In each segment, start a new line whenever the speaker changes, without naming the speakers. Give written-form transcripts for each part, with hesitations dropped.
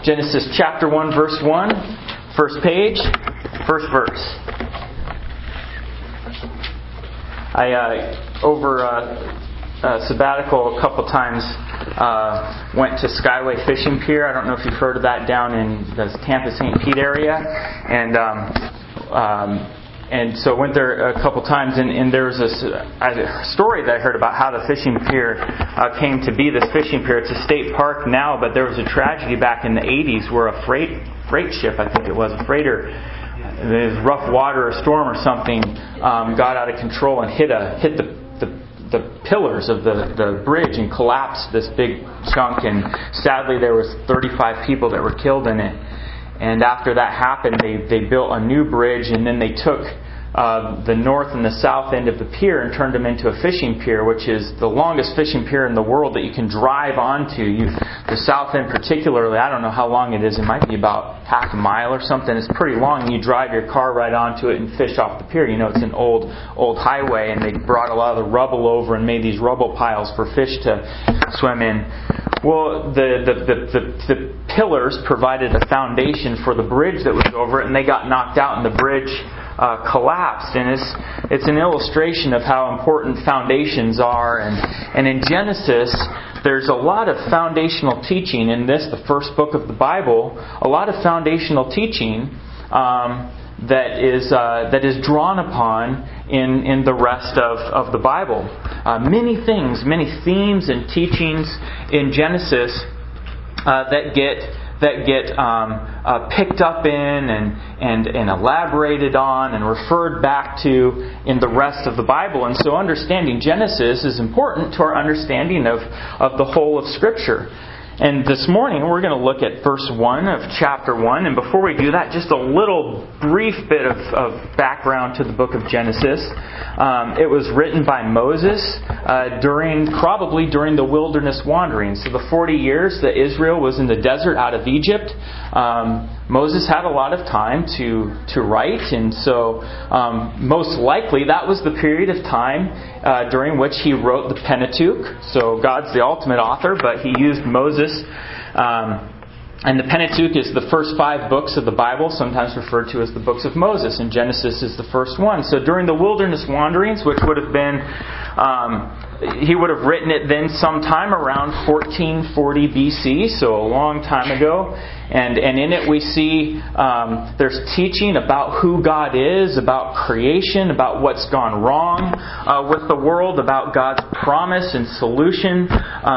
Genesis chapter 1, verse 1, first page, first verse. I, over sabbatical a couple times, went to Skyway Fishing Pier. I don't know if you've heard of that down in the Tampa St. Pete area. And so I went there a couple times, and there was a story that I heard about how the fishing pier came to be this fishing pier. It's a state park now, but there was a tragedy back in the 80s where a freight ship, I think it was, a freighter, there's rough water, a storm or something, got out of control and hit the pillars of the bridge and collapsed this big chunk. And sadly, there was 35 people that were killed in it. And after that happened, they built a new bridge, and then they took the north and the south end of the pier and turned them into a fishing pier, which is the longest fishing pier in the world that you can drive onto. The south end particularly, I don't know how long it is. It might be about half a mile or something. It's pretty long. You drive your car right onto it and fish off the pier. You know, it's an old highway, and they brought a lot of the rubble over and made these rubble piles for fish to swim in. Well, the pillars provided a foundation for the bridge that was over it, and they got knocked out, and the bridge collapsed. And it's an illustration of how important foundations are. And in Genesis, there's a lot of foundational teaching in this, the first book of the Bible. A lot of foundational teaching that is drawn upon in the rest of the Bible. Many things, many themes and teachings in Genesis that get picked up in and elaborated on and referred back to in the rest of the Bible. And so understanding Genesis is important to our understanding of the whole of Scripture. And this morning we're going to look at verse 1 of chapter 1. And before we do that, just a little brief bit of background to the book of Genesis. It was written by Moses probably during the wilderness wandering. So the 40 years that Israel was in the desert out of Egypt, Moses had a lot of time to write. And so most likely that was the period of time during which he wrote the Pentateuch. So God's the ultimate author, but he used Moses. And the Pentateuch is the first 5 books of the Bible, sometimes referred to as the books of Moses, and Genesis is the first one. So during the wilderness wanderings, which would have been, he would have written it then sometime around 1440 BC, so a long time ago. And in it we see there's teaching about who God is, about creation, about what's gone wrong with the world, about God's promise and solution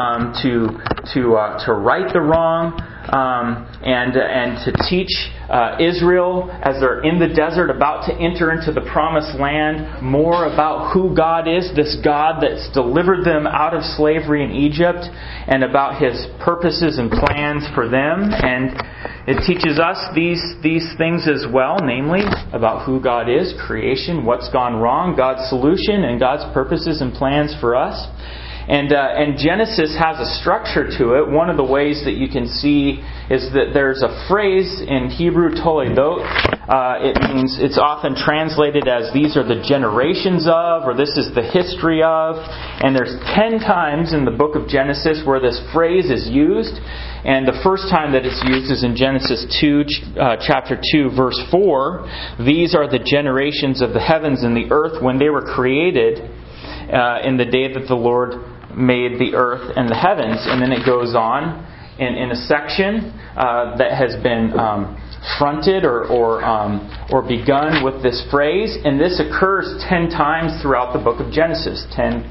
to right the wrong. And to teach Israel as they're in the desert about to enter into the promised land more about who God is, this God that's delivered them out of slavery in Egypt, and about His purposes and plans for them. And it teaches us these things as well, namely about who God is, creation, what's gone wrong, God's solution, and God's purposes and plans for us. And Genesis has a structure to it. One of the ways that you can see is that there's a phrase in Hebrew, toledot. It means, it's often translated as these are the generations of, or this is the history of. And there's 10 times in the book of Genesis where this phrase is used. And the first time that it's used is in Genesis 2, chapter 2, verse 4. These are the generations of the heavens and the earth when they were created in the day that the Lord made the earth and the heavens. And then it goes on in a section that has been fronted or begun with this phrase. And this occurs 10 times throughout the book of Genesis.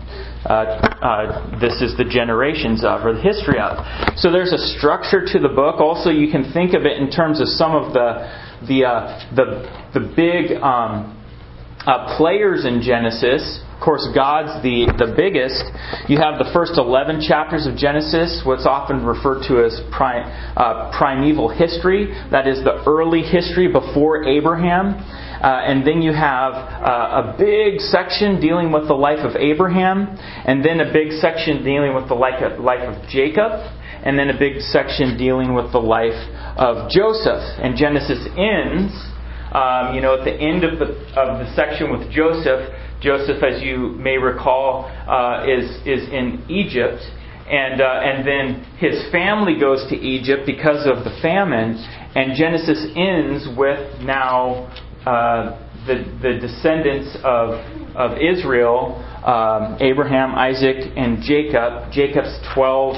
This is the generations of, or the history of. So there's a structure to the book. Also, you can think of it in terms of some of the big players in Genesis. Of course, God's the biggest. You have the first 11 chapters of Genesis, what's often referred to as primeval history. That is the early history before Abraham. And then you have a big section dealing with the life of Abraham. And then a big section dealing with the life of Jacob. And then a big section dealing with the life of Joseph. And Genesis ends, at the end of the section with Joseph. Joseph, as you may recall, is in Egypt, and then his family goes to Egypt because of the famine. And Genesis ends with now the descendants of Israel, Abraham, Isaac, and Jacob. Jacob's 12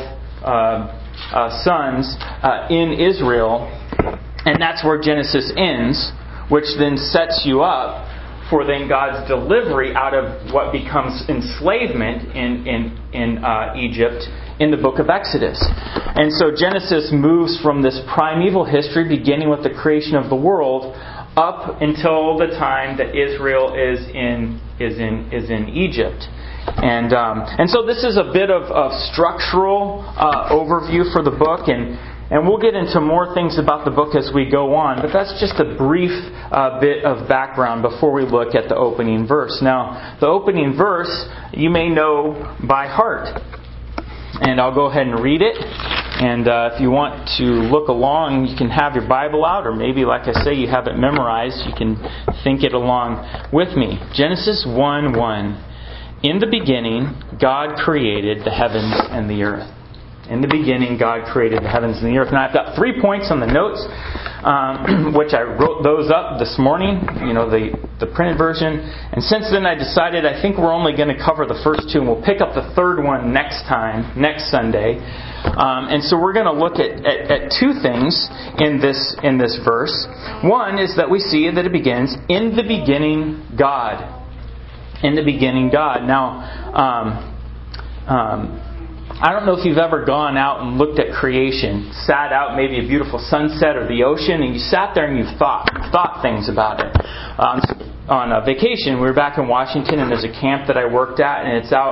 sons in Israel. And that's where Genesis ends, which then sets you up for then God's delivery out of what becomes enslavement in Egypt in the book of Exodus. And so Genesis moves from this primeval history, beginning with the creation of the world, up until the time that Israel is in Egypt. And so this is a bit of structural overview for the book, and we'll get into more things about the book as we go on, but that's just a brief bit of background before we look at the opening verse. Now, the opening verse you may know by heart, and I'll go ahead and read it. And if you want to look along, you can have your Bible out, or maybe, like I say, you have it memorized. You can think it along with me. Genesis 1:1. In the beginning, God created the heavens and the earth. In the beginning, God created the heavens and the earth. Now, I've got 3 points on the notes, which I wrote those up this morning, the printed version. And since then, I decided I think we're only going to cover the first two, and we'll pick up the third one next Sunday. And so we're going to look at two things in this verse. One is that we see that it begins, in the beginning, God. In the beginning, God. Now, I don't know if you've ever gone out and looked at creation, sat out maybe a beautiful sunset or the ocean, and you sat there and you thought things about it. On a vacation, we were back in Washington, and there's a camp that I worked at, and it's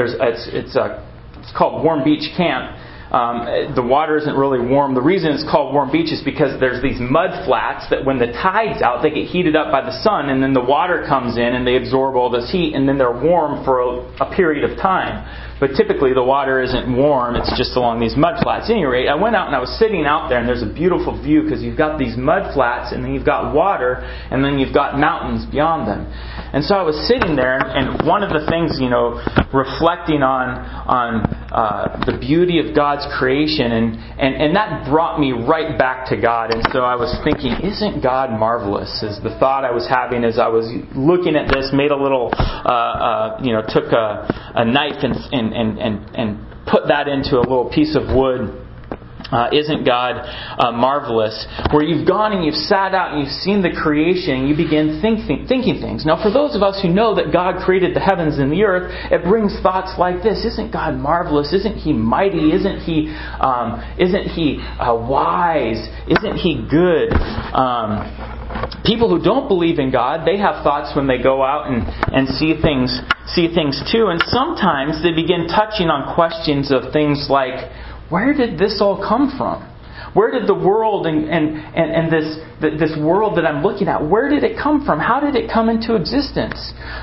called Warm Beach Camp. The water isn't really warm. The reason it's called Warm Beach is because there's these mud flats that when the tide's out, they get heated up by the sun, and then the water comes in and they absorb all this heat, and then they're warm for a period of time. But typically the water isn't warm, it's just along these mud flats. At any rate, I went out and I was sitting out there, and there's a beautiful view because you've got these mud flats, and then you've got water, and then you've got mountains beyond them. And so I was sitting there, and one of the things, reflecting on the beauty of God's creation, and that brought me right back to God. And so I was thinking, isn't God marvelous? Is the thought I was having as I was looking at this, made a little, took a knife and put that into a little piece of wood. Isn't God marvelous? Where you've gone and you've sat out and you've seen the creation, and you begin thinking things. Now, for those of us who know that God created the heavens and the earth, it brings thoughts like this: isn't God marvelous? Isn't He mighty? Isn't He wise? Isn't He good? People who don't believe in God, they have thoughts when they go out and see things too, and sometimes they begin touching on questions of things like, where did this all come from? Where did the world and this world that I'm looking at, where did it come from? How did it come into existence?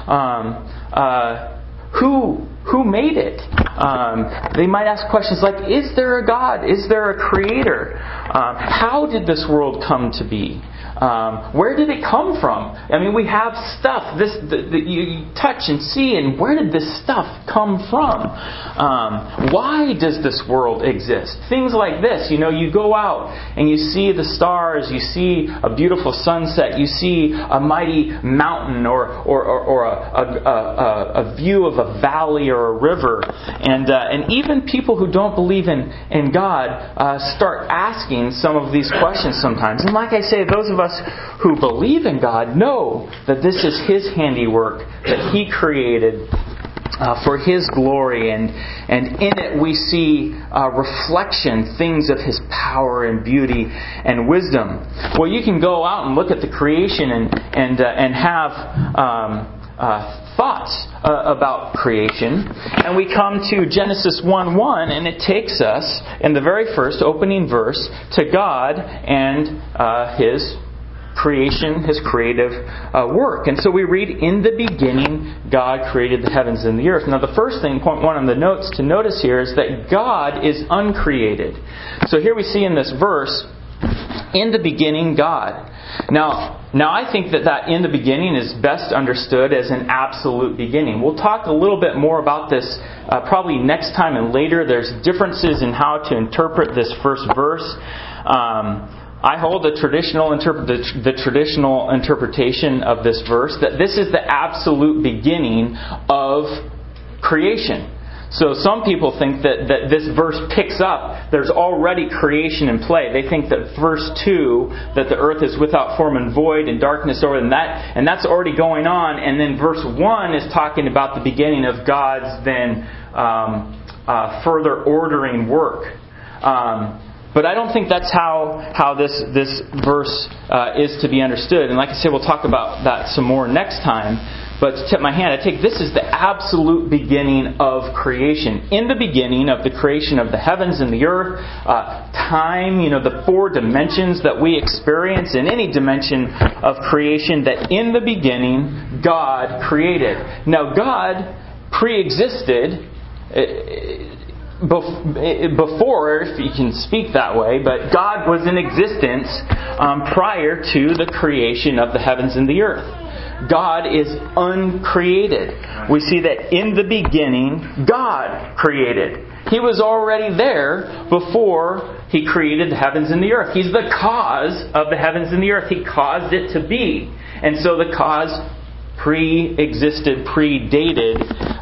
Who made it? They might ask questions like, is there a God? Is there a creator? How did this world come to be? Where did it come from? I mean, we have stuff that you touch and see, and where did this stuff come from? Why does this world exist? Things like this. You go out and you see the stars, you see a beautiful sunset, you see a mighty mountain or a view of a valley or a river, and even people who don't believe in God start asking some of these questions sometimes. And like I say, those of us who believe in God know that this is His handiwork that He created for His glory, and in it we see reflection, things of His power and beauty and wisdom. Well, you can go out and look at the creation and have thoughts about creation, and we come to Genesis 1:1, and it takes us in the very first opening verse to God and His creation, His creative work. And so we read, in the beginning, God created the heavens and the earth. Now the first thing, point one on the notes to notice here, is that God is uncreated. So here we see in this verse In the beginning, God. Now I think that in the beginning is best understood as an absolute beginning. We'll talk a little bit more about this probably next time and later. There's differences in how to interpret this first verse. I hold the traditional interpretation of this verse, that this is the absolute beginning of creation. So some people think that this verse picks up, there's already creation in play. They think that verse 2, that the earth is without form and void and darkness over that, and that's already going on. And then verse 1 is talking about the beginning of God's then further ordering work. But I don't think that's how this verse is to be understood. And like I said, we'll talk about that some more next time. But to tip my hand, I take this is the absolute beginning of creation. In the beginning of the creation of the heavens and the earth, time, the 4 dimensions that we experience in any dimension of creation, that in the beginning God created. Now God pre-existed before, if you can speak that way, but God was in existence prior to the creation of the heavens and the earth. God is uncreated. We see that in the beginning, God created. He was already there before He created the heavens and the earth. He's the cause of the heavens and the earth. He caused it to be. And so the cause predated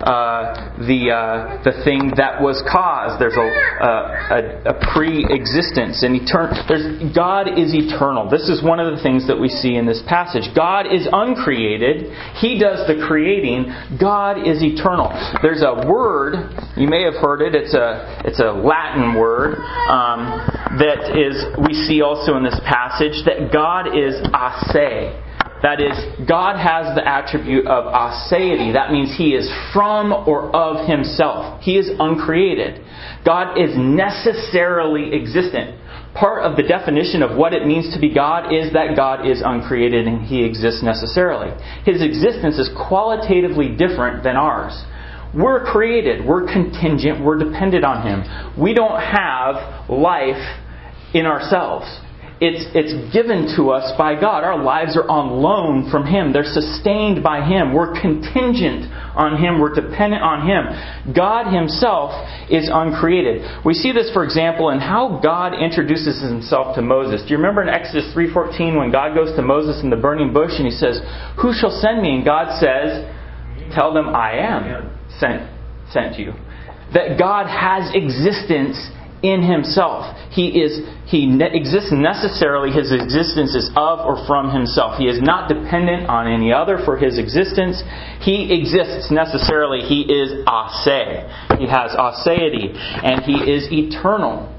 the thing that was caused. There's a pre-existence and God is eternal. This is one of the things that we see in this passage. God is uncreated. He does the creating. God is eternal. There's a word, you may have heard it. It's a Latin word that we see also in this passage, that God is ase. That is, God has the attribute of aseity. That means He is from or of Himself. He is uncreated. God is necessarily existent. Part of the definition of what it means to be God is that God is uncreated and He exists necessarily. His existence is qualitatively different than ours. We're created. We're contingent. We're dependent on Him. We don't have life in ourselves. It's given to us by God. Our lives are on loan from Him. They're sustained by Him. We're contingent on Him. We're dependent on Him. God Himself is uncreated. We see this, for example, in how God introduces Himself to Moses. Do you remember in Exodus 3:14 when God goes to Moses in the burning bush and He says, "Who shall send me?" And God says, "Tell them I am sent you." That God has existence in Himself. He exists necessarily. His existence is of or from Himself. He is not dependent on any other for His existence. He exists necessarily. He is ase. He has aseity. And He is eternal.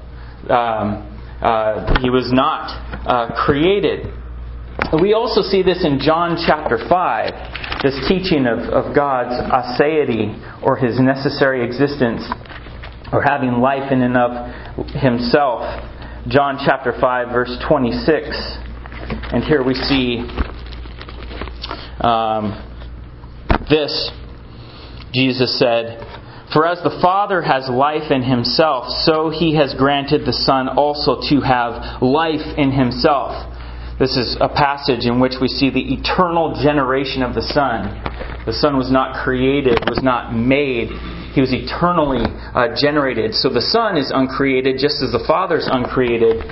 He was not created. We also see this in John chapter 5. This teaching of God's aseity, or His necessary existence, or having life in and of Himself. John chapter 5 verse 26. And here we see this. Jesus said, "For as the Father has life in Himself, so He has granted the Son also to have life in Himself." This is a passage in which we see the eternal generation of the Son. The Son was not created, was not made. He was eternally generated. So the Son is uncreated, just as the Father is uncreated,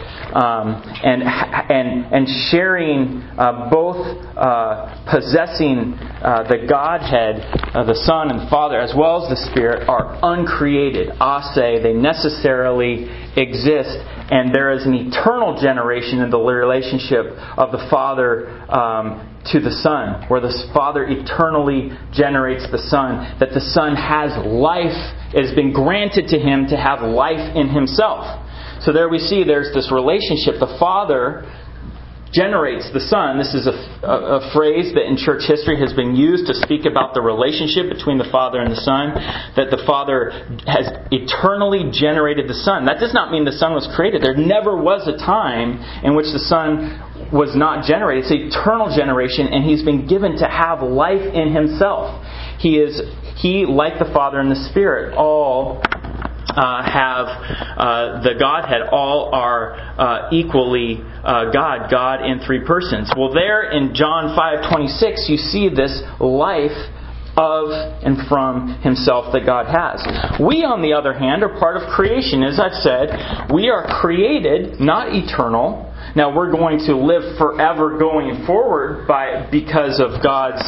and sharing both possessing the Godhead, the Son and the Father, as well as the Spirit, are uncreated. Ase, they necessarily exist, and there is an eternal generation in the relationship of the Father to the Son, where the Father eternally generates the Son, that the Son has life, it has been granted to Him to have life in Himself. So there we see there's this relationship. The Father generates the Son. This is a phrase that in church history has been used to speak about the relationship between the Father and the Son, that the Father has eternally generated the Son. That does not mean the Son was created. There never was a time in which the Son was not generated. It's eternal generation, and He's been given to have life in Himself. He, like the Father and the Spirit, all have the Godhead all are equally God in three persons. Well, there in John 5:26, you see this life of and from Himself that God has. We, on the other hand, are part of creation. As I've said, we are created, not eternal. Now, we're going to live forever going forward because of God's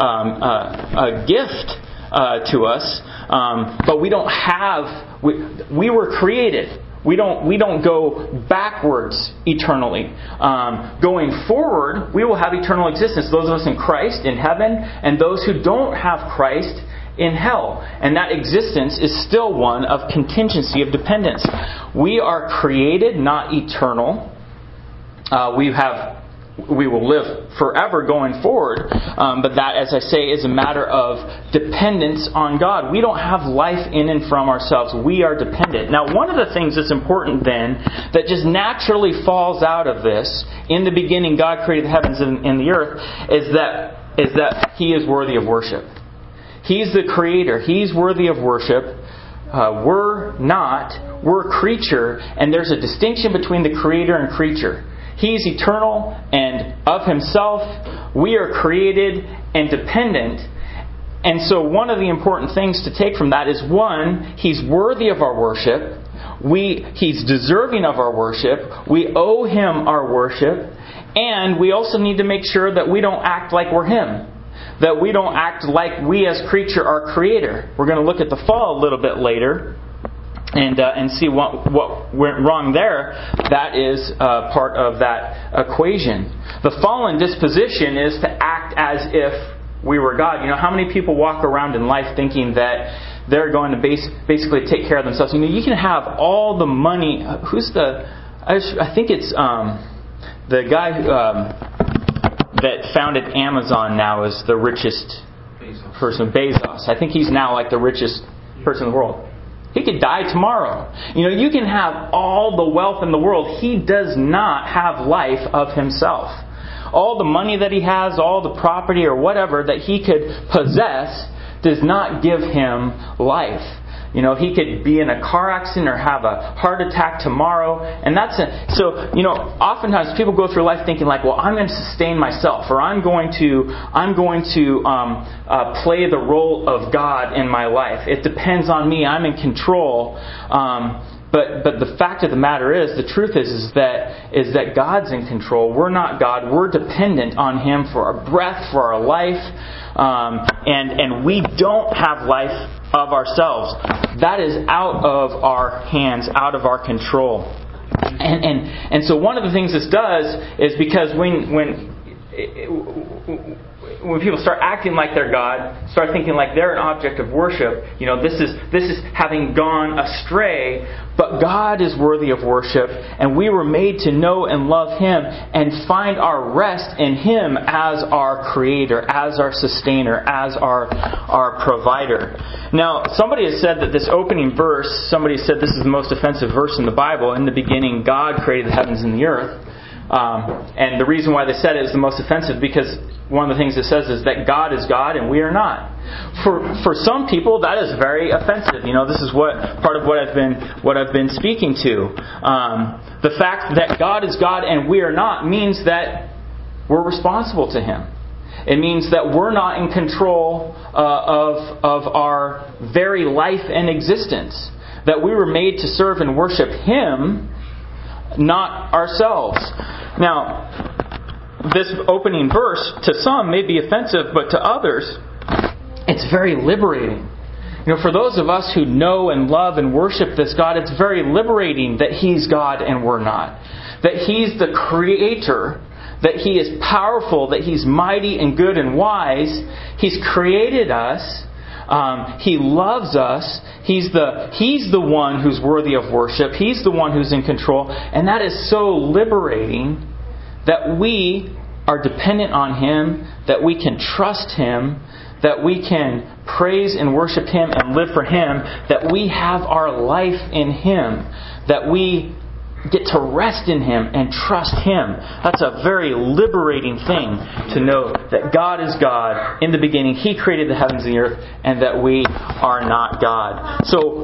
gift to us. But we don't have... We were created. We don't go backwards eternally. Going forward, we will have eternal existence. Those of us in Christ, in heaven, and those who don't have Christ in hell. And that existence is still one of contingency, of dependence. We are created, not eternal. We will live forever going forward, but that, as I say, is a matter of dependence on God. We don't have life in and from ourselves. We are dependent. Now, one of the things that's important then, that just naturally falls out of this, in the beginning God created the heavens and the earth, is that He is worthy of worship. He's the Creator. He's worthy of worship. We're not. We're a creature, and there's a distinction between the Creator and creature. He's eternal and of Himself. We are created and dependent. And so one of the important things to take from that is, one, He's worthy of our worship. He's deserving of our worship. We owe Him our worship. And we also need to make sure that we don't act like we're Him. That we don't act like we as creature are Creator. We're going to look at the fall a little bit later. And see what went wrong there. That is part of that equation. The fallen disposition is to act as if we were God. You know, how many people walk around in life thinking that they're going to basically take care of themselves? You know, you can have all the money. I think it's the guy that founded Amazon now is the richest person, Bezos. I think he's now like the richest person in the world. He could die tomorrow. You know, you can have all the wealth in the world. He does not have life of himself. All the money that he has, all the property or whatever that he could possess does not give him life. You know, he could be in a car accident or have a heart attack tomorrow. And so, you know, oftentimes people go through life thinking like, well, I'm going to sustain myself, or I'm going to play the role of God in my life. It depends on me. I'm in control. But the fact of the matter is, the truth is that God's in control. We're not God. We're dependent on Him for our breath, for our life. And we don't have life of ourselves. That is out of our hands, out of our control. And so one of the things this does is, because when people start acting like they're God, start thinking like they're an object of worship, you know, this is having gone astray. But God is worthy of worship, and we were made to know and love Him and find our rest in Him as our Creator, as our Sustainer, as our Provider. Now, somebody has said that this opening verse, somebody said this is the most offensive verse in the Bible. In the beginning, God created the heavens and the earth. And the reason why they said it is the most offensive, because one of the things it says is that God is God and we are not. For some people, that is very offensive. You know, this is part of what I've been speaking to. The fact that God is God and we are not means that we're responsible to Him. It means that we're not in control of our very life and existence. That we were made to serve and worship Him, not ourselves. Now, this opening verse to some may be offensive, but to others, it's very liberating. You know, for those of us who know and love and worship this God, it's very liberating that He's God and we're not. That He's the Creator, that He is powerful, that He's mighty and good and wise. He's created us. He loves us. He's the one who's worthy of worship. He's the one who's in control. And that is so liberating, that we are dependent on Him, that we can trust Him, that we can praise and worship Him and live for Him, that we have our life in Him, that we get to rest in Him and trust Him. That's a very liberating thing to know that God is God. In the beginning, He created the heavens and the earth, and that we are not God. So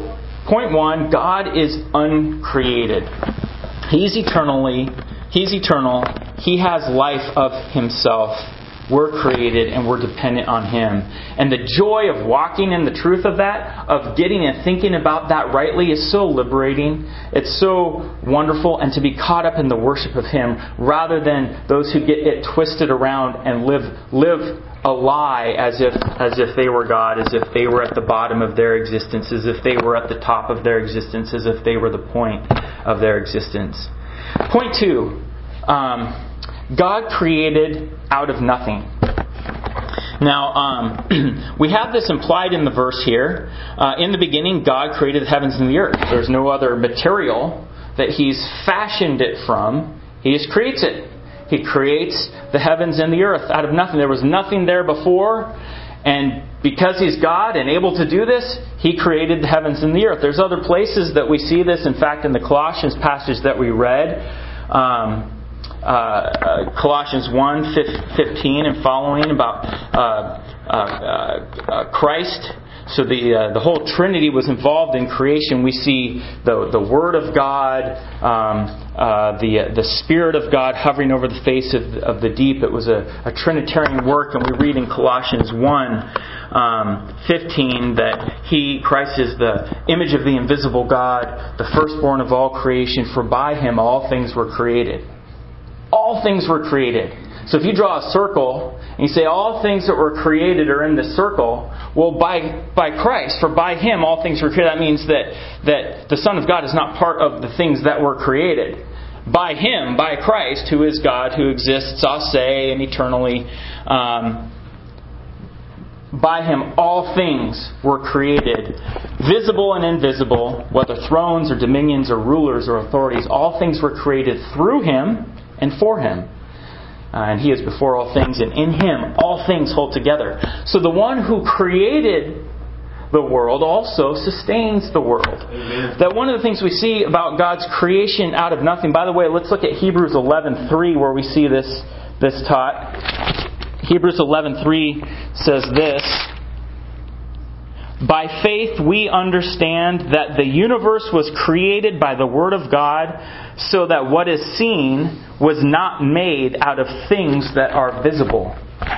Point one, God is uncreated. He's eternal. He has life of Himself. We're created and we're dependent on Him. And the joy of walking in the truth of that, of getting and thinking about that rightly, is so liberating. It's so wonderful. And to be caught up in the worship of Him rather than those who get it twisted around and live a lie as if they were God, as if they were at the bottom of their existence, as if they were at the top of their existence, as if they were the point of their existence. Point two, God created out of nothing. Now, we have this implied in the verse here. In the beginning, God created the heavens and the earth. There's no other material that He's fashioned it from. He just creates it. He creates the heavens and the earth out of nothing. There was nothing there before. And because He's God and able to do this, He created the heavens and the earth. There's other places that we see this. In fact, in the Colossians passage that we read, Colossians 1:15 and following about Christ. So the whole Trinity was involved in creation. We see the Word of God, the Spirit of God hovering over the face of the deep. It was a Trinitarian work, and we read in Colossians 1:15 that Christ is the image of the invisible God, the firstborn of all creation, for by Him all things were created. All things were created. So if you draw a circle and you say all things that were created are in this circle, well, by Christ, for by Him all things were created. That means that the Son of God is not part of the things that were created. By Him, by Christ, who is God, who exists, I'll say, and eternally, by Him all things were created, visible and invisible, whether thrones or dominions or rulers or authorities. All things were created through Him and for Him. And He is before all things, and in Him all things hold together. So the one who created the world also sustains the world. Amen. That one of the things we see about God's creation out of nothing. By the way, let's look at Hebrews 11:3, where we see this taught. Hebrews 11:3 says this: by faith we understand that the universe was created by the Word of God, so that what is seen was not made out of things that are visible.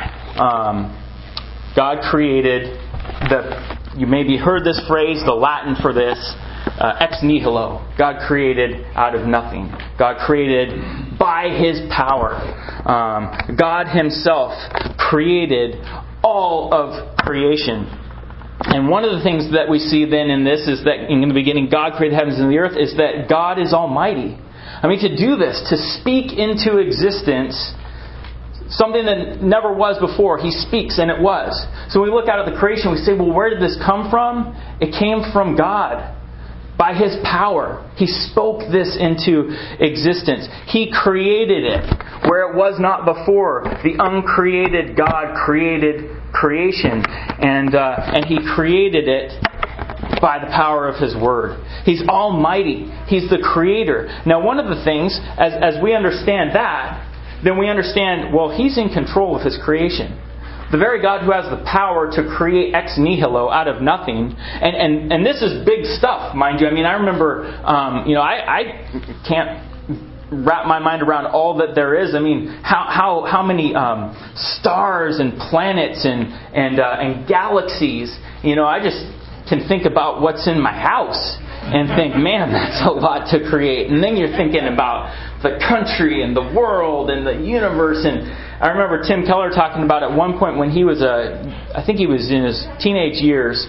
God created you maybe heard this phrase, the Latin for this, ex nihilo. God created out of nothing. God created by His power. God Himself created all of creation. And one of the things that we see then in this is that in the beginning God created the heavens and the earth, is that God is almighty. I mean, to do this, to speak into existence something that never was before, He speaks and it was. So when we look out at the creation, we say, well, where did this come from? It came from God. By His power, He spoke this into existence. He created it where it was not before. The uncreated God created creation, and He created it by the power of His Word. He's almighty. He's the Creator. Now, one of the things, as we understand that, then we understand, well, He's in control of His creation. The very God who has the power to create ex nihilo, out of nothing. And this is big stuff, mind you. I mean, I remember, I can't wrap my mind around all that there is. I mean, how many stars and planets and galaxies. I just can think about what's in my house and think, man, that's a lot to create. And then you're thinking about the country and the world and the universe. And I remember Tim Keller talking about at one point when he was I think he was in his teenage years.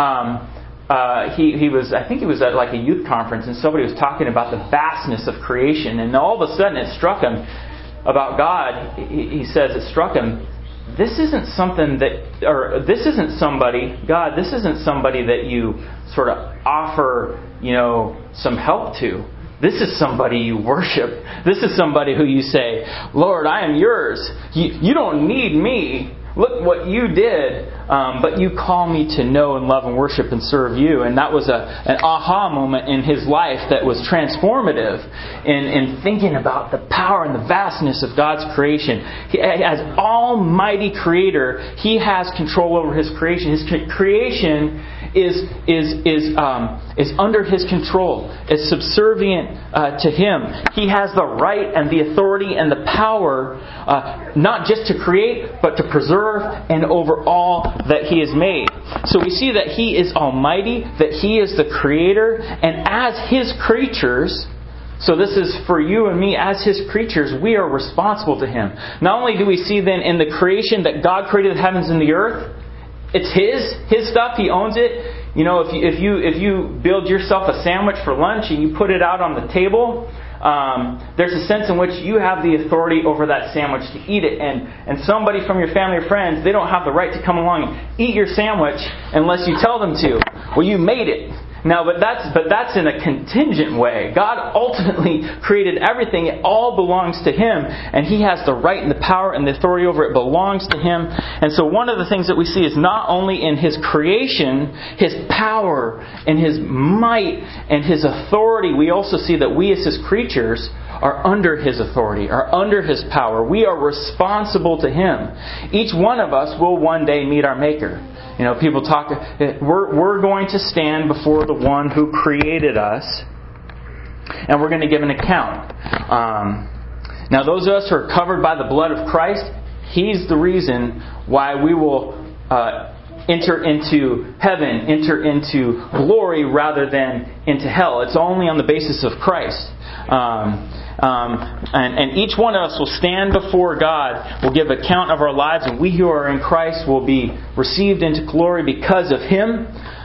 He was at like a youth conference, and somebody was talking about the vastness of creation, and all of a sudden it struck him about God. He says it struck him. This isn't somebody that you sort of offer, some help to. This is somebody you worship. This is somebody who you say, Lord, I am yours. You don't need me. Look what you did. but you call me to know and love and worship and serve you. And that was an aha moment in his life that was transformative in thinking about the power and the vastness of God's creation. As Almighty Creator, He has control over His creation. His creation is under His control, is subservient to Him. He has the right and the authority and the power not just to create, but to preserve and over all that He has made. So we see that He is Almighty, that He is the Creator, and as His creatures, so this is for you and me, as His creatures, we are responsible to Him. Not only do we see then in the creation that God created the heavens and the earth, it's His stuff, He owns it. You know, if you build yourself a sandwich for lunch and you put it out on the table, there's a sense in which you have the authority over that sandwich to eat it, and somebody from your family or friends, they don't have the right to come along and eat your sandwich unless you tell them to. Well, you made it. Now, but that's in a contingent way. God ultimately created everything. It all belongs to Him, and He has the right and the power and the authority over it. It belongs to Him. And so one of the things that we see is not only in His creation, His power and His might and His authority, we also see that we as His creatures are under His authority, are under His power. We are responsible to Him. Each one of us will one day meet our Maker. You know, people talk, we're going to stand before the One who created us, and we're going to give an account. Now, those of us who are covered by the blood of Christ, He's the reason why we will enter into heaven, enter into glory rather than into hell. It's only on the basis of Christ. And each one of us will stand before God, will give account of our lives, and we who are in Christ will be received into glory because of Him.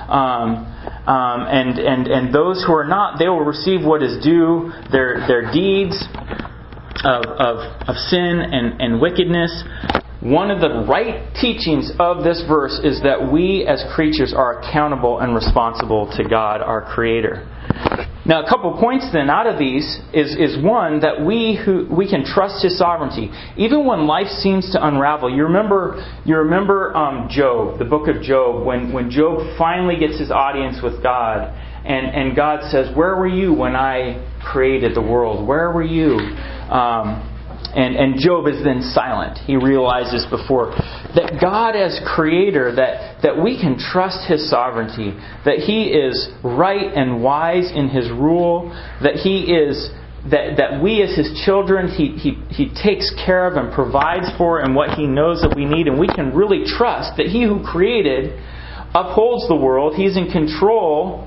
And those who are not, they will receive what is due, their deeds of sin and wickedness. One of the right teachings of this verse is that we as creatures are accountable and responsible to God, our Creator. Now, a couple points then out of these is one, that we can trust His sovereignty, even when life seems to unravel. You remember Job, the book of Job, when Job finally gets his audience with God, and God says, "Where were you when I created the world? Where were you?" And Job is then silent. He realizes before that God as Creator, that we can trust His sovereignty, that He is right and wise in His rule, that He is that we as His children, He takes care of and provides for, and what He knows that we need, and we can really trust that He who created upholds the world. He's in control,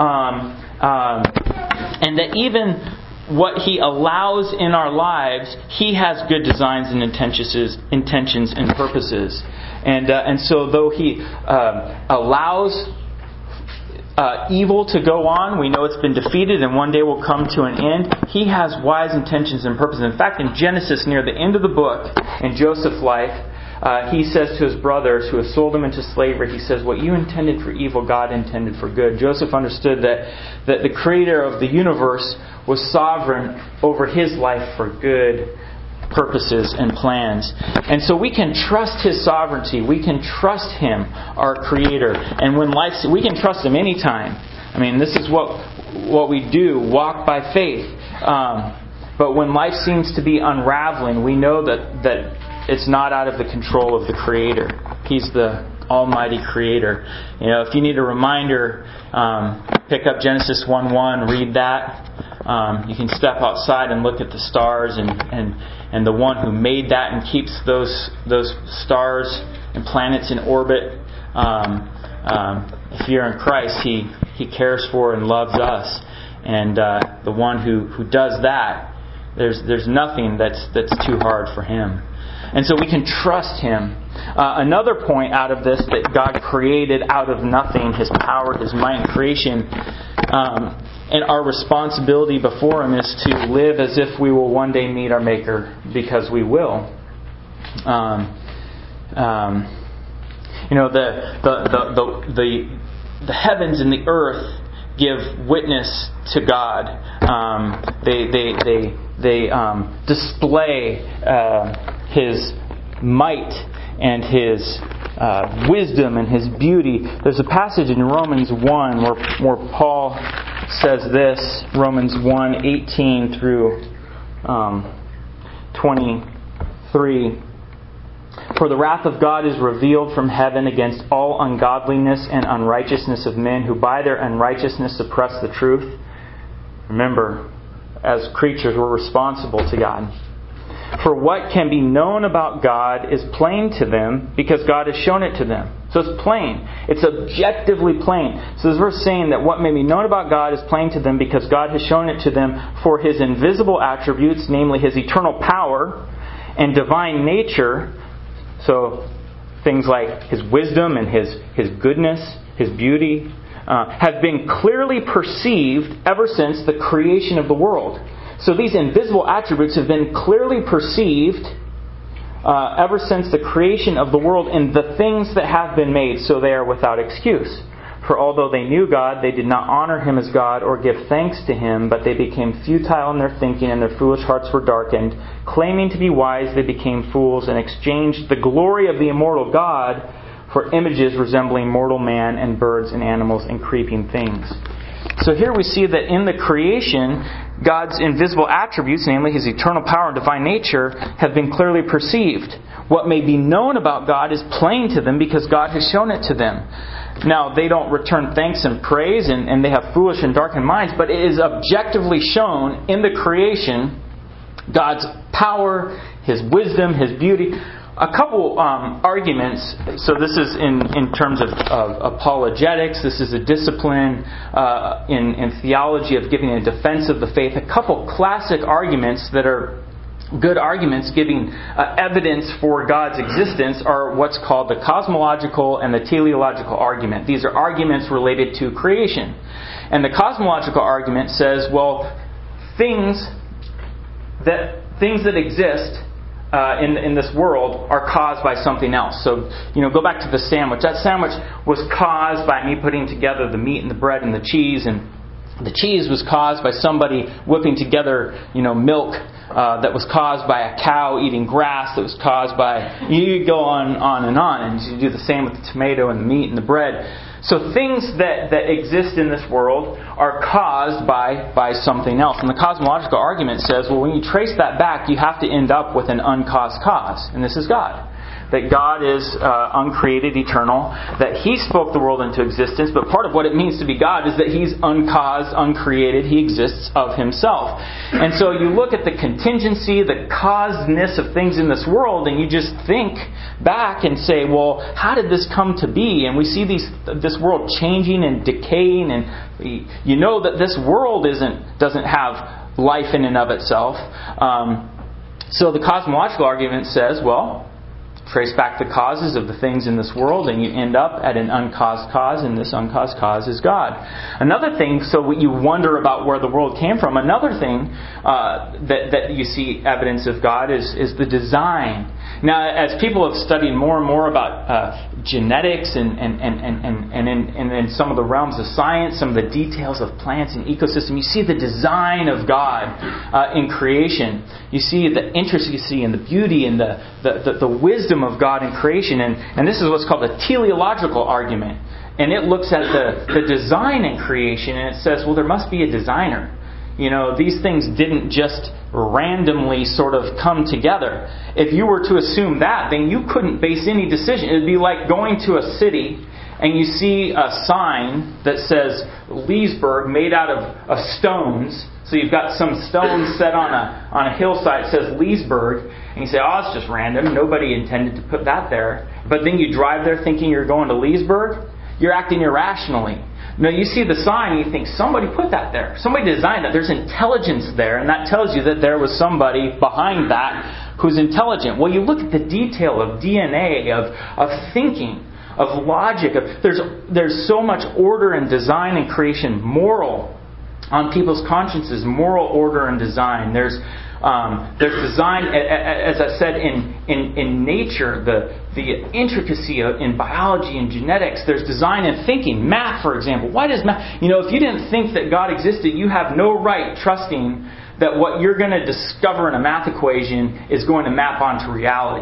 and that even what He allows in our lives, He has good designs and intentions and purposes. And so though He allows evil to go on, we know it's been defeated and one day will come to an end. He has wise intentions and purposes. In fact, in Genesis, near the end of the book, in Joseph's life, he says to his brothers who have sold him into slavery, he says, "What you intended for evil, God intended for good." Joseph understood that the Creator of the universe was sovereign over his life for good purposes and plans. And so we can trust His sovereignty. We can trust Him, our Creator. And when we can trust Him anytime. I mean, this is what we do, walk by faith. But when life seems to be unraveling, we know that it's not out of the control of the Creator. He's the Almighty Creator. You know, if you need a reminder, pick up Genesis 1:1, read that. You can step outside and look at the stars, and the One who made that and keeps those stars and planets in orbit. If you're in Christ, He cares for and loves us, and the One who does that, there's nothing that's too hard for Him. And so we can trust Him. Another point out of this, that God created out of nothing, His power, His might and creation, and our responsibility before Him is to live as if we will one day meet our Maker, because we will. You know, the heavens and the earth give witness to God. They display His might and His wisdom and His beauty. There's a passage in Romans 1 where Paul says this, Romans 1:18 through 23. For the wrath of God is revealed from heaven against all ungodliness and unrighteousness of men who by their unrighteousness suppress the truth. Remember, as creatures, we're responsible to God. For what can be known about God is plain to them because God has shown it to them. So it's plain. It's objectively plain. So this verse is saying that what may be known about God is plain to them because God has shown it to them, for His invisible attributes, namely His eternal power and divine nature. So things like His wisdom and His goodness, His beauty, have been clearly perceived ever since the creation of the world. So these invisible attributes have been clearly perceived ever since the creation of the world in the things that have been made, so they are without excuse. For although they knew God, they did not honor Him as God or give thanks to Him, but they became futile in their thinking and their foolish hearts were darkened. Claiming to be wise, they became fools and exchanged the glory of the immortal God for images resembling mortal man and birds and animals and creeping things. So here we see that in the creation, God's invisible attributes, namely His eternal power and divine nature, have been clearly perceived. What may be known about God is plain to them because God has shown it to them. Now, they don't return thanks and praise, and they have foolish and darkened minds, but it is objectively shown in the creation God's power, His wisdom, His beauty. A couple arguments. So this is in terms of apologetics. This is a discipline in theology of giving a defense of the faith. A couple classic arguments that are good arguments giving evidence for God's existence are what's called the cosmological and the teleological argument. These are arguments related to creation. And the cosmological argument says, well, things that exist in this world are caused by something else. So, go back to the sandwich. That sandwich was caused by me putting together the meat and the bread and the cheese, and the cheese was caused by somebody whipping together, milk that was caused by a cow eating grass that was caused by... You go on and on, and you do the same with the tomato and the meat and the bread. So things that exist in this world are caused by something else. And the cosmological argument says, well, when you trace that back, you have to end up with an uncaused cause. And this is God. That God is uncreated, eternal, that He spoke the world into existence, but part of what it means to be God is that He's uncaused, uncreated, He exists of Himself. And so you look at the contingency, the causedness of things in this world, and you just think back and say, well, how did this come to be? And we see this world changing and decaying, and you know that this world doesn't have life in and of itself. So the cosmological argument says, well, trace back the causes of the things in this world, and you end up at an uncaused cause, and this uncaused cause is God. Another thing, so you wonder about where the world came from. Another thing that you see evidence of God is the design. Now, as people have studied more and more about genetics and in some of the realms of science, some of the details of plants and ecosystem, you see the design of God in creation. You see the intricacy and the beauty and the wisdom of God in creation. And this is what's called a teleological argument. And it looks at the design in creation, and it says, well, there must be a designer. These things didn't just randomly sort of come together. If you were to assume that, then you couldn't base any decision. It would be like going to a city and you see a sign that says Leesburg made out of stones. So you've got some stones set on a hillside that says Leesburg, and you say, oh, it's just random. Nobody intended to put that there. But then you drive there thinking you're going to Leesburg. You're acting irrationally. No, you see the sign and you think, somebody put that there. Somebody designed that. There's intelligence there, and that tells you that there was somebody behind that who's intelligent. Well, you look at the detail of DNA, of thinking, of logic. There's so much order and design in creation, moral on people's consciences, moral order and design. There's design, as I said, in nature, the intricacy in biology and genetics. There's design in thinking. Math, for example. Why does math... if you didn't think that God existed, you have no right trusting that what you're going to discover in a math equation is going to map onto reality.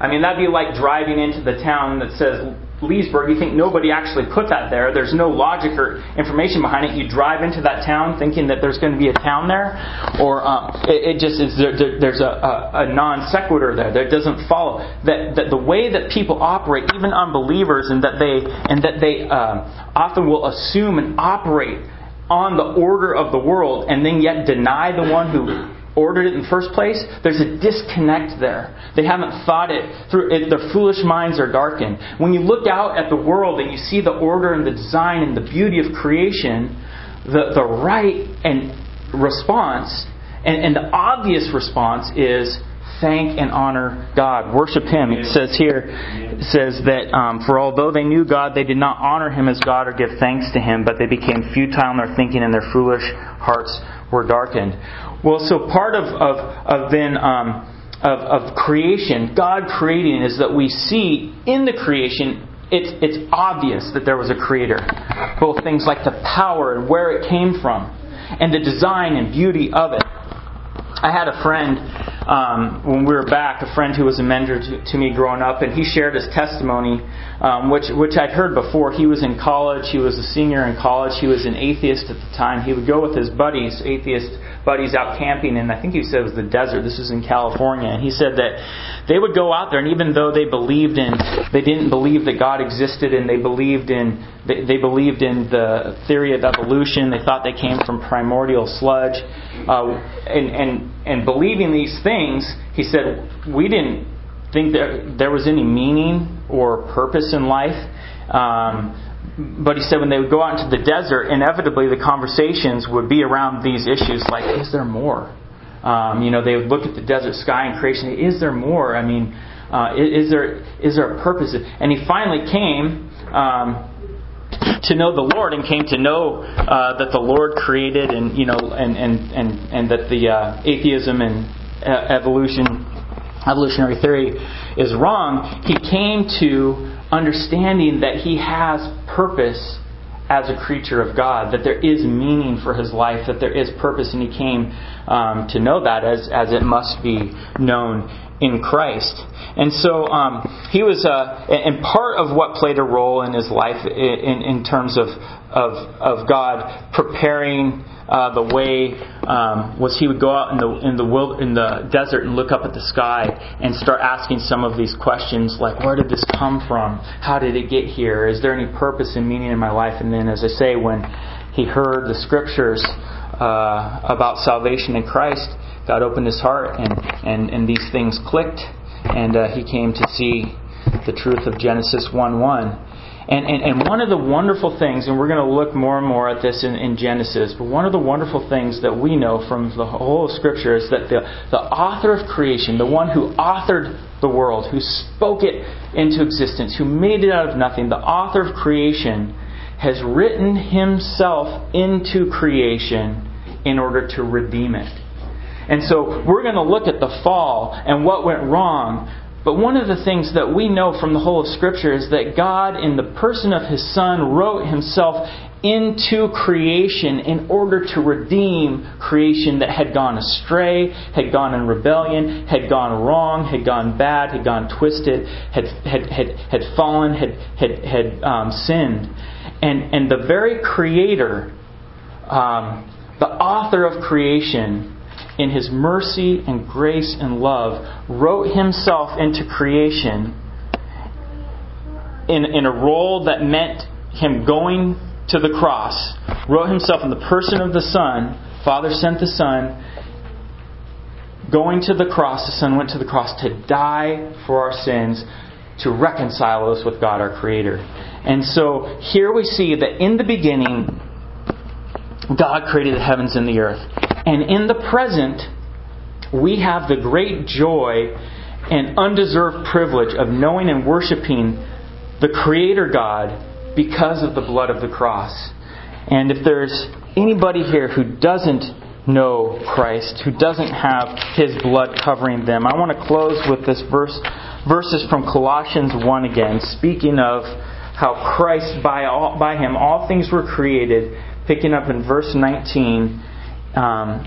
I mean, that'd be like driving into the town that says Leesburg. You think nobody actually put that there. There's no logic or information behind it. You drive into that town thinking that there's going to be a town there, or it just is. There's a non sequitur there that doesn't follow. That the way that people operate, even unbelievers, and that they often will assume and operate on the order of the world, and then yet deny the one who ordered it in the first place. There's a disconnect there. They haven't thought it through. Their foolish minds are darkened. When you look out at the world and you see the order and the design and the beauty of creation, the right and response and the obvious response is thank and honor God. Worship Him. It says here, that for although they knew God, they did not honor Him as God or give thanks to Him, but they became futile in their thinking and their foolish hearts were darkened. Well, so part of creation, God creating, is that we see in the creation, it's obvious that there was a Creator. Both things like the power and where it came from, and the design and beauty of it. I had a friend, when we were back, a friend who was a mentor to me growing up, and he shared his testimony, which I'd heard before. He was in college. He was a senior in college. He was an atheist at the time. He would go with his buddies, atheist buddies, out camping, and I think he said it was the desert. This was in California. And he said that they would go out there, and even though they didn't believe that God existed, and they believed in the theory of evolution. They thought they came from primordial sludge, and believing these things, he said, we didn't think that there was any meaning or purpose in life. But he said when they would go out into the desert, inevitably the conversations would be around these issues like, is there more? They would look at the desert sky and creation. Is there more? I mean, is there a purpose? And he finally came to know the Lord, and came to know that the Lord created, and that the atheism and evolutionary theory is wrong. He came to understanding that he has purpose as a creature of God, that there is meaning for his life, that there is purpose, and he came to know that as it must be known in Christ. And so he was, and part of what played a role in his life in terms of God preparing the way was he would go out in the desert and look up at the sky and start asking some of these questions like, where did this come from? How did it get here? Is there any purpose and meaning in my life? And then, as I say, when he heard the scriptures about salvation in Christ, God opened his heart, and these things clicked, and he came to see the truth of Genesis 1:1. And one of the wonderful things, and we're going to look more and more at this in Genesis, but one of the wonderful things that we know from the whole of Scripture is that the author of creation, the one who authored the world, who spoke it into existence, who made it out of nothing, the author of creation has written himself into creation in order to redeem it. And so we're going to look at the fall and what went wrong. But one of the things that we know from the whole of Scripture is that God, in the person of His Son, wrote Himself into creation in order to redeem creation that had gone astray, had gone in rebellion, had gone wrong, had gone bad, had gone twisted, had fallen, had sinned. And the very Creator, the author of creation, in His mercy and grace and love, wrote Himself into creation in a role that meant Him going to the cross. Wrote Himself in the person of the Son. Father sent the Son. Going to the cross, the Son went to the cross to die for our sins, to reconcile us with God, our Creator. And so here we see that in the beginning, God created the heavens and the earth. And in the present, we have the great joy and undeserved privilege of knowing and worshiping the Creator God because of the blood of the cross. And if there's anybody here who doesn't know Christ, who doesn't have His blood covering them, I want to close with this verses from Colossians 1 again, speaking of how Christ, by Him, all things were created, picking up in verse 19.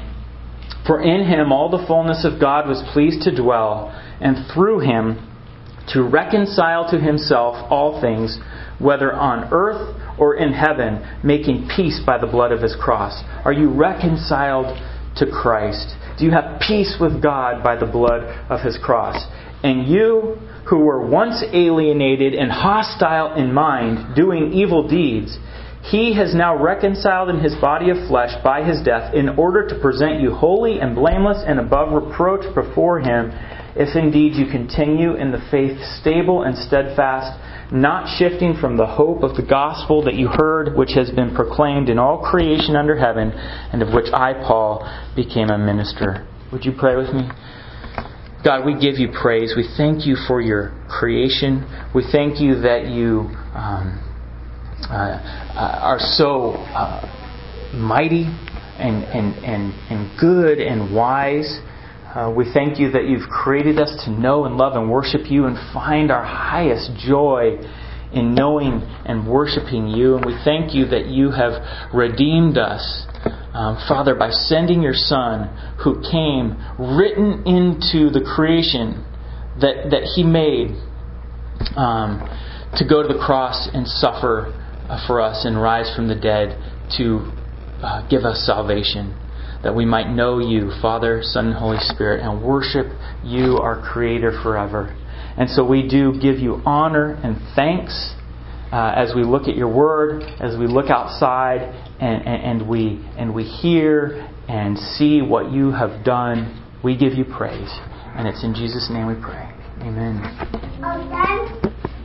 For in Him all the fullness of God was pleased to dwell, and through Him to reconcile to Himself all things, whether on earth or in heaven, making peace by the blood of His cross. Are you reconciled to Christ? Do you have peace with God by the blood of His cross? And you who were once alienated and hostile in mind, doing evil deeds, He has now reconciled in His body of flesh by His death, in order to present you holy and blameless and above reproach before Him, if indeed you continue in the faith, stable and steadfast, not shifting from the hope of the gospel that you heard, which has been proclaimed in all creation under heaven, and of which I, Paul, became a minister. Would you pray with me? God, we give You praise. We thank You for Your creation. We thank You that You are so mighty and good and wise. We thank You that You've created us to know and love and worship You and find our highest joy in knowing and worshiping You. And we thank You that You have redeemed us, Father, by sending Your Son, who came written into the creation that He made, to go to the cross and suffer for us and rise from the dead to give us salvation, that we might know You, Father, Son, and Holy Spirit, and worship You, our Creator, forever. And so we do give You honor and thanks as we look at Your Word, as we look outside and we hear and see what You have done. We give You praise. And it's in Jesus' name we pray. Amen.